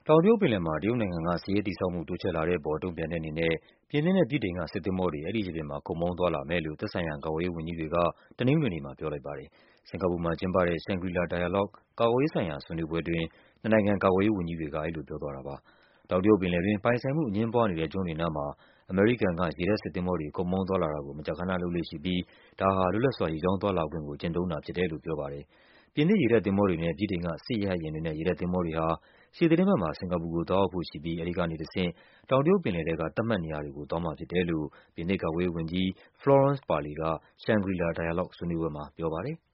တောင်တရုတ်ပင်လယ်မှာ တရုတ်နိုင်ငံက စစ်ရေးတည်ဆောက်မှု တိုးချဲ့လာတဲ့အပေါ် တုံ့ပြန်တဲ့အနေနဲ့ ပြင်သစ်နဲ့ ဗြိတိန်က စစ်သင်္ဘောတွေ အဲဒီရေပြင်မှာ ခုတ်မောင်းသွားလာမယ်လို့ သက်ဆိုင်ရာ ကာကွယ်ရေးဝန်ကြီးတွေက တနင်္ဂနွေနေ့မှာ ပြောလိုက်ပါတယ်။ စင်္ကာပူမှာကျင်းပတဲ့ Shangri-La Dialogue ကာကွယ်ရေးဆိုင်ရာ ဆွေးနွေးပွဲအတွင်း နှစ်နိုင်ငံ ကာကွယ်ရေးဝန်ကြီးတွေက အဲဒီလိုပြောသွားတာပါ။ တောင်တရုတ်ပင်လယ်တွင်း ပိုင်ဆိုင်မှုအငြင်းပွားနေတဲ့ ကျွန်းတွေနားမှာ အမေရိကန်က ရေတပ်စစ်သင်္ဘောတွေ ခုတ်မောင်းသွားလာတာကို မကြာခဏလုပ်လေ့ရှိပြီး ဒါဟာ လွတ်လပ်စွာ ရေကြောင်းသွားလာခွင့်ကို ကျင့်သုံးတာဖြစ်တယ်လို့ ပြောပါတယ်။ ပြင်သစ်ရေတပ်သင်္ဘောတွေနဲ့ ဗြိတိန်က စစ်ရဟတ်ယာဉ်တွေနဲ့ ရေတပ်သင်္ဘောတွေဟာ ရှေ့သီတင်းပတ်မှာ စင်္ကာပူကို သွားရောက်ဖို့ရှိပြီး အဲဒီကနေတဆင့် တောင်တရုတ်ပင်လယ်ထဲက သတ်မှတ်နေရာတွေကို သွားမှာဖြစ်တယ်လို့ ပြင်သစ်ကာကွယ်ရေးဝန်ကြီး Florence Parly က Shangri-La Dialogue ဆွေးနွေးပွဲမှာ ပြောပါတယ်